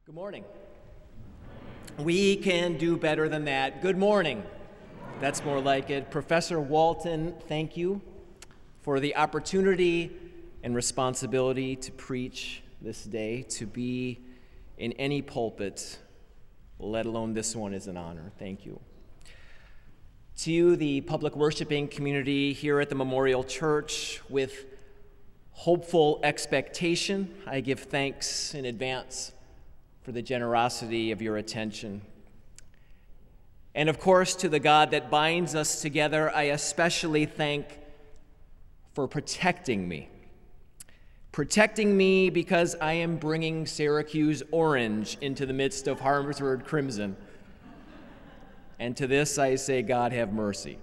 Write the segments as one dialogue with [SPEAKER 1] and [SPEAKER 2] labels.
[SPEAKER 1] Good morning. We can do better than that. Good morning. That's more like it. Professor Walton, thank you for the opportunity and responsibility to preach this day. To be in any pulpit, let alone this one, is an honor. Thank you. To you, the public worshiping community here at the Memorial Church, with hopeful expectation, I give thanks in advance for the generosity of your attention. And of course, to the God that binds us together, I especially thank for protecting me. Protecting me because I am bringing Syracuse orange into the midst of Harvard crimson. And to this I say, God have mercy.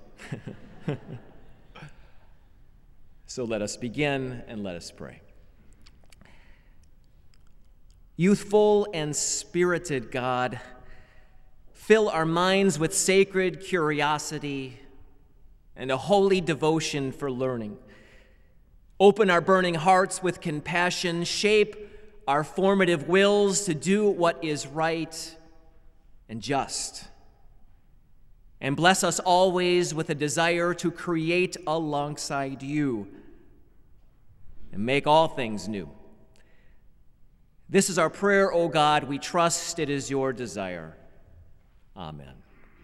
[SPEAKER 1] So let us begin and let us pray. Youthful and spirited God, fill our minds with sacred curiosity and a holy devotion for learning. Open our burning hearts with compassion, shape our formative wills to do what is right and just. And bless us always with a desire to create alongside you and make all things new. This is our prayer, O God. We trust it is your desire. Amen.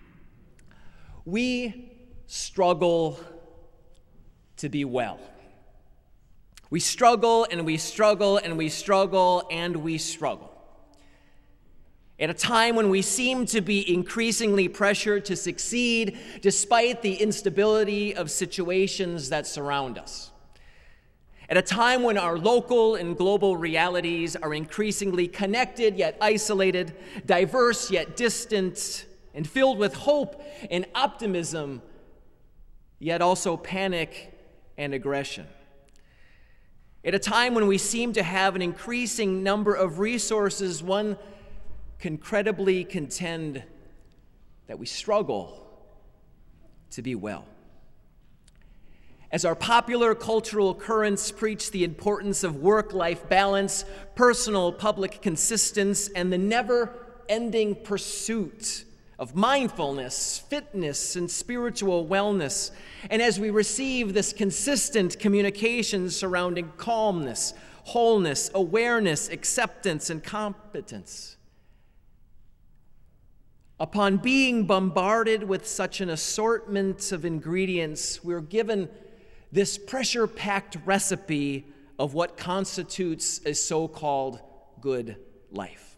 [SPEAKER 1] We struggle to be well. We struggle and we struggle and we struggle and we struggle. At a time when we seem to be increasingly pressured to succeed despite the instability of situations that surround us. At a time when our local and global realities are increasingly connected yet isolated, diverse yet distant, and filled with hope and optimism, yet also panic and aggression. At a time when we seem to have an increasing number of resources, one can credibly contend that we struggle to be well. As our popular cultural currents preach the importance of work-life balance, personal public consistency, and the never-ending pursuit of mindfulness, fitness, and spiritual wellness, and as we receive this consistent communication surrounding calmness, wholeness, awareness, acceptance, and competence, upon being bombarded with such an assortment of ingredients, we're given this pressure-packed recipe of what constitutes a so-called good life.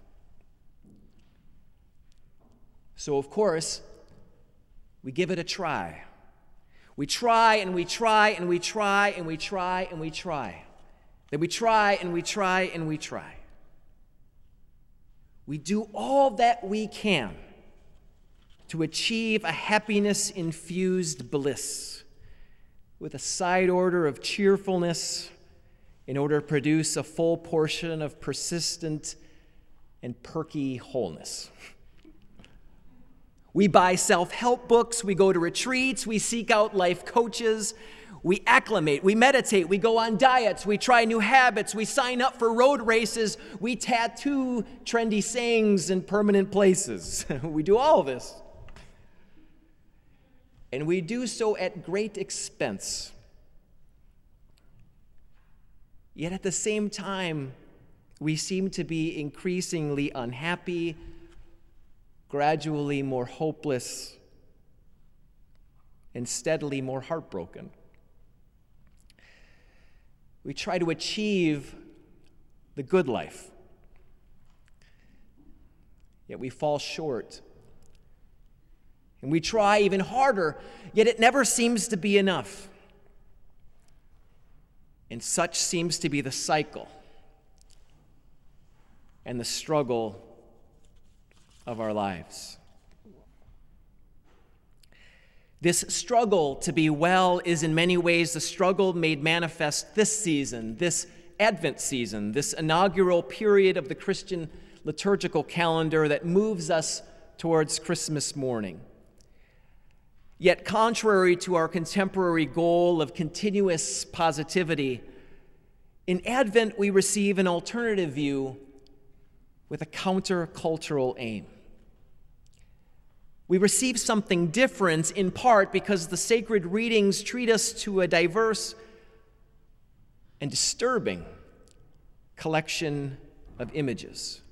[SPEAKER 1] So, of course, we give it a try. We try and we try and we try and we try and we try. Then we try and we try and we try. We do all that we can to achieve a happiness-infused bliss, with a side order of cheerfulness in order to produce a full portion of persistent and perky wholeness. We buy self-help books, we go to retreats, we seek out life coaches, we acclimate, we meditate, we go on diets, we try new habits, we sign up for road races, we tattoo trendy sayings in permanent places. We do all of this. And we do so at great expense. Yet at the same time, we seem to be increasingly unhappy, gradually more hopeless, and steadily more heartbroken. We try to achieve the good life, yet we fall short. And we try even harder, yet it never seems to be enough. And such seems to be the cycle and the struggle of our lives. This struggle to be well is in many ways the struggle made manifest this season, this Advent season, this inaugural period of the Christian liturgical calendar that moves us towards Christmas morning. Yet contrary to our contemporary goal of continuous positivity, in Advent we receive an alternative view with a countercultural aim. We receive something different in part because the sacred readings treat us to a diverse and disturbing collection of images,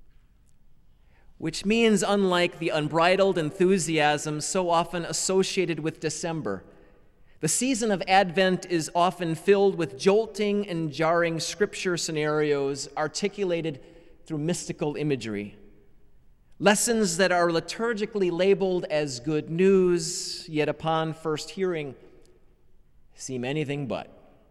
[SPEAKER 1] which means, unlike the unbridled enthusiasm so often associated with December, the season of Advent is often filled with jolting and jarring scripture scenarios articulated through mystical imagery. Lessons that are liturgically labeled as good news, yet upon first hearing, seem anything but.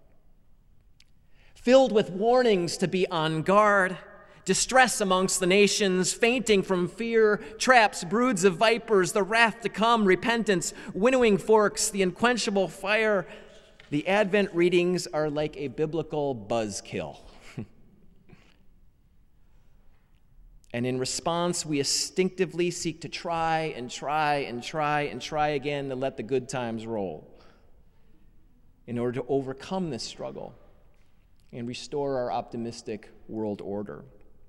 [SPEAKER 1] Filled with warnings to be on guard, distress amongst the nations, fainting from fear, traps, broods of vipers, the wrath to come, repentance, winnowing forks, the unquenchable fire. The Advent readings are like a biblical buzzkill. And in response, we instinctively seek to try and try and try and try again to let the good times roll in order to overcome this struggle and restore our optimistic world order.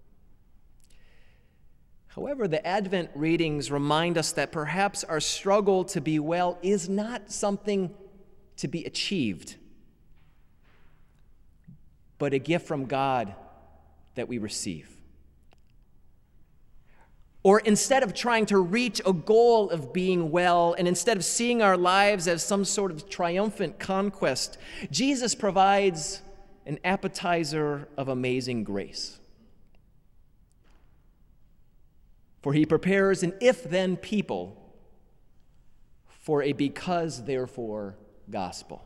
[SPEAKER 1] However, the Advent readings remind us that perhaps our struggle to be well is not something to be achieved, but a gift from God that we receive. Or instead of trying to reach a goal of being well, and instead of seeing our lives as some sort of triumphant conquest, Jesus provides an appetizer of amazing grace. For he prepares an if-then people for a because-therefore gospel.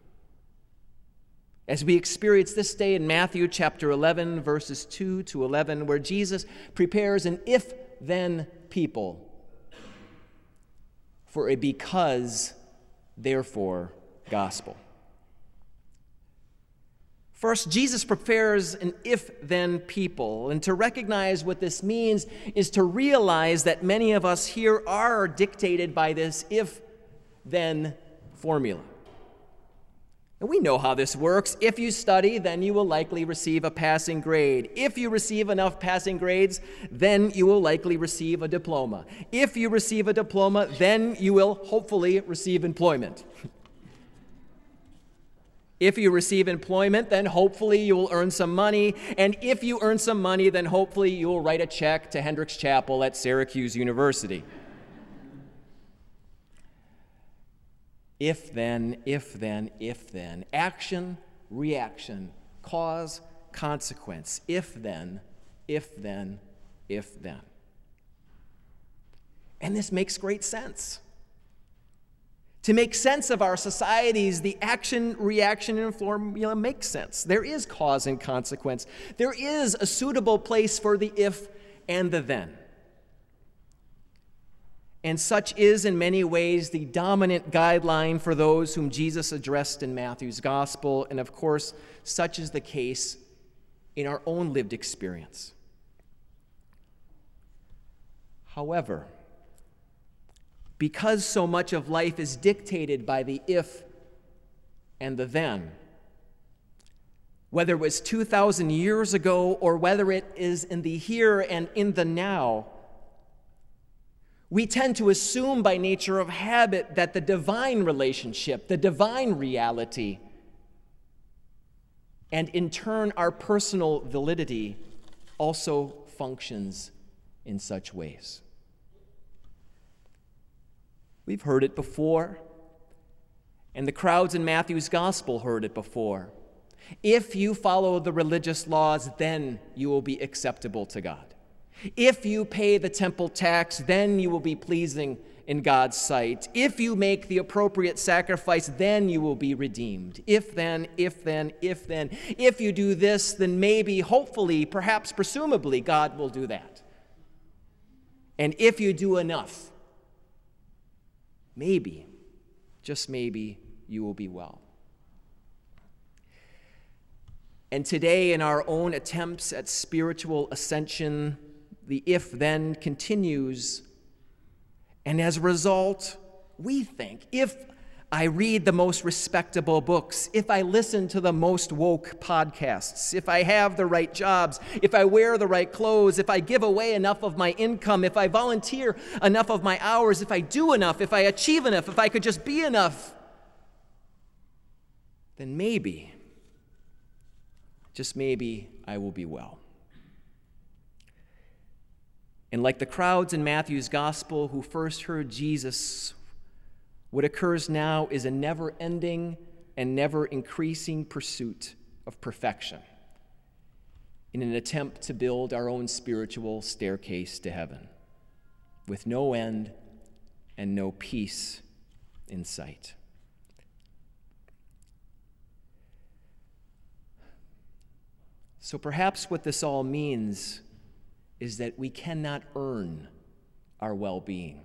[SPEAKER 1] As we experience this day in Matthew chapter 11, verses 2 to 11, where Jesus prepares an if-then people for a because-therefore gospel. First, Jesus prepares an if-then people, and to recognize what this means is to realize that many of us here are dictated by this if-then formula. And we know how this works. If you study, then you will likely receive a passing grade. If you receive enough passing grades, then you will likely receive a diploma. If you receive a diploma, then you will hopefully receive employment. If you receive employment, then hopefully you will earn some money. And if you earn some money, then hopefully you will write a check to Hendricks Chapel at Syracuse University. If then, if then, if then. Action, reaction, cause, consequence. If then, if then, if then. And this makes great sense. To make sense of our societies, the action, reaction, and formula makes sense. There is cause and consequence. There is a suitable place for the if and the then. And such is, in many ways, the dominant guideline for those whom Jesus addressed in Matthew's gospel. And of course, such is the case in our own lived experience. However, because so much of life is dictated by the if and the then, whether it was 2,000 years ago or whether it is in the here and in the now, we tend to assume by nature of habit that the divine relationship, the divine reality, and in turn our personal validity also functions in such ways. We've heard it before, and the crowds in Matthew's gospel heard it before. If you follow the religious laws, then you will be acceptable to God. If you pay the temple tax, then you will be pleasing in God's sight. If you make the appropriate sacrifice, then you will be redeemed. If then, if then, if then. If you do this, then maybe, hopefully, perhaps, presumably, God will do that. And if you do enough, maybe, just maybe, you will be well. And today, in our own attempts at spiritual ascension, the if-then continues. And as a result, we think, if I read the most respectable books, if I listen to the most woke podcasts, if I have the right jobs, if I wear the right clothes, if I give away enough of my income, if I volunteer enough of my hours, if I do enough, if I achieve enough, if I could just be enough, then maybe, just maybe, I will be well. And like the crowds in Matthew's gospel who first heard Jesus, what occurs now is a never-ending and never-increasing pursuit of perfection in an attempt to build our own spiritual staircase to heaven with no end and no peace in sight. So perhaps what this all means is that we cannot earn our well-being.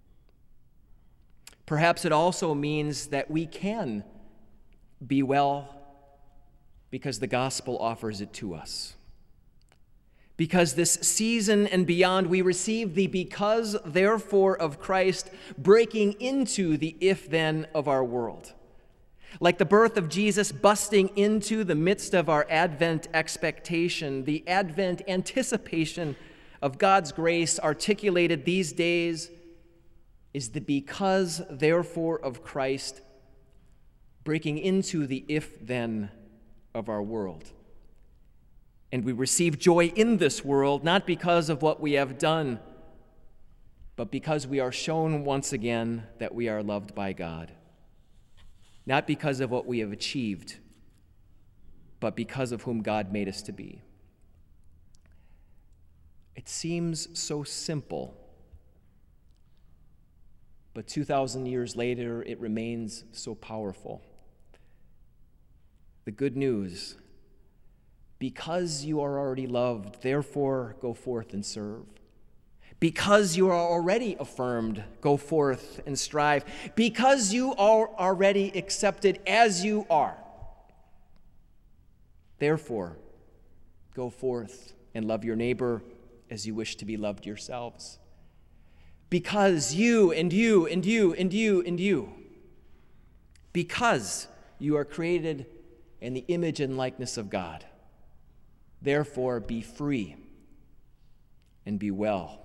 [SPEAKER 1] Perhaps it also means that we can be well because the gospel offers it to us. Because this season and beyond, we receive the because, therefore of Christ breaking into the if-then of our world. Like the birth of Jesus busting into the midst of our Advent expectation, the Advent anticipation of God's grace articulated these days is the because, therefore, of Christ breaking into the if-then of our world. And we receive joy in this world, not because of what we have done, but because we are shown once again that we are loved by God. Not because of what we have achieved, but because of whom God made us to be. It seems so simple, but 2,000 years later, it remains so powerful. The good news, because you are already loved, therefore go forth and serve. Because you are already affirmed, go forth and strive. Because you are already accepted as you are, therefore go forth and love your neighbor as you wish to be loved yourselves. Because you and you and you and you and you, because you are created in the image and likeness of God, therefore be free and be well.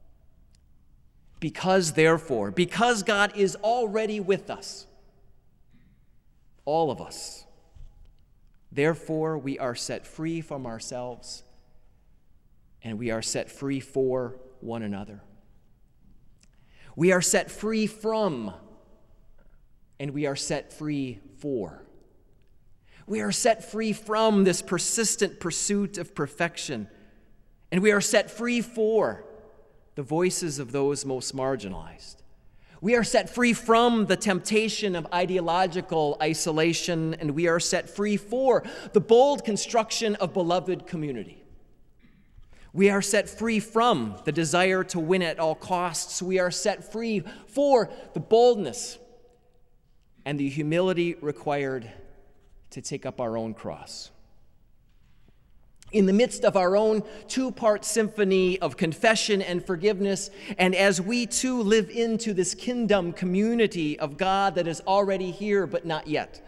[SPEAKER 1] Because therefore, because God is already with us, all of us, therefore we are set free from ourselves and we are set free for one another. We are set free from, and we are set free for. We are set free from this persistent pursuit of perfection, and we are set free for the voices of those most marginalized. We are set free from the temptation of ideological isolation, and we are set free for the bold construction of beloved community. We are set free from the desire to win at all costs. We are set free for the boldness and the humility required to take up our own cross. In the midst of our own two-part symphony of confession and forgiveness, and as we too live into this kingdom community of God that is already here but not yet,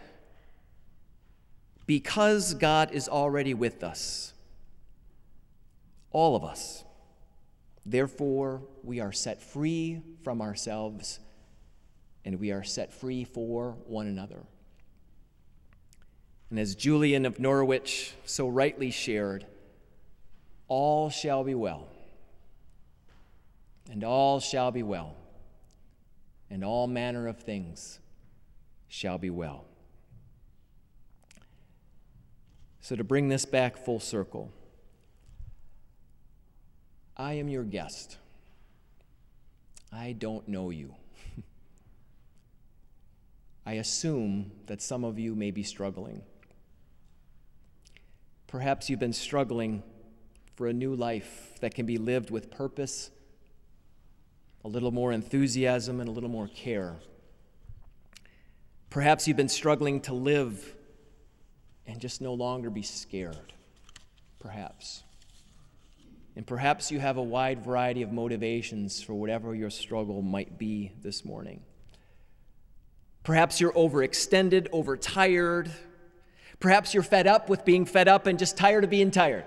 [SPEAKER 1] because God is already with us, all of us, therefore we are set free from ourselves and we are set free for one another. And as Julian of Norwich so rightly shared, all shall be well, and all shall be well, and all manner of things shall be well. So to bring this back full circle, I am your guest. I don't know you. I assume that some of you may be struggling. Perhaps you've been struggling for a new life that can be lived with purpose, a little more enthusiasm, and a little more care. Perhaps you've been struggling to live and just no longer be scared. Perhaps. And perhaps you have a wide variety of motivations for whatever your struggle might be this morning. Perhaps you're overextended, overtired. Perhaps you're fed up with being fed up and just tired of being tired.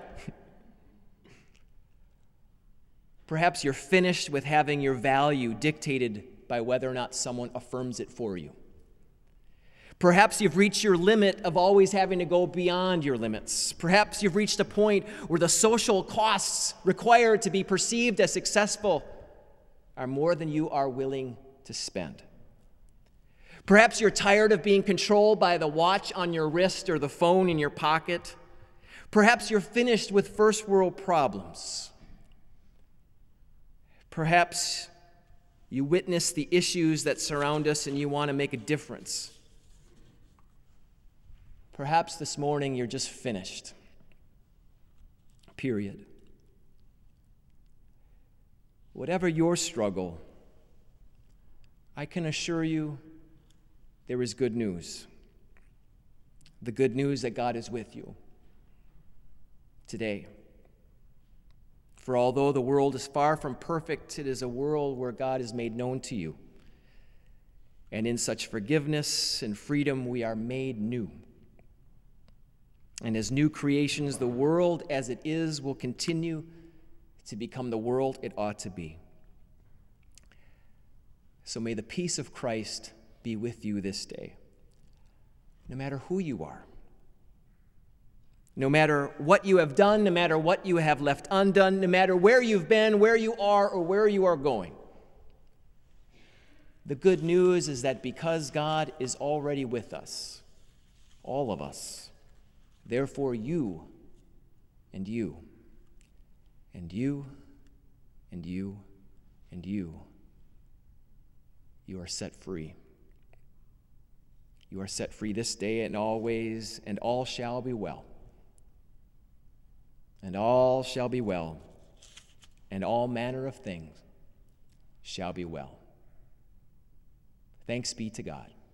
[SPEAKER 1] Perhaps you're finished with having your value dictated by whether or not someone affirms it for you. Perhaps you've reached your limit of always having to go beyond your limits. Perhaps you've reached a point where the social costs required to be perceived as successful are more than you are willing to spend. Perhaps you're tired of being controlled by the watch on your wrist or the phone in your pocket. Perhaps you're finished with first world problems. Perhaps you witness the issues that surround us and you want to make a difference. Perhaps this morning you're just finished. Period. Whatever your struggle, I can assure you there is good news. The good news that God is with you today. For although the world is far from perfect, it is a world where God is made known to you. And in such forgiveness and freedom, we are made new. And as new creations, the world as it is will continue to become the world it ought to be. So may the peace of Christ be with you this day, no matter who you are. No matter what you have done, no matter what you have left undone, no matter where you've been, where you are, or where you are going. The good news is that because God is already with us, all of us, therefore you and you and you and you and you are set free. You are set free this day and always, and all shall be well. And all shall be well, and all manner of things shall be well. Thanks be to God.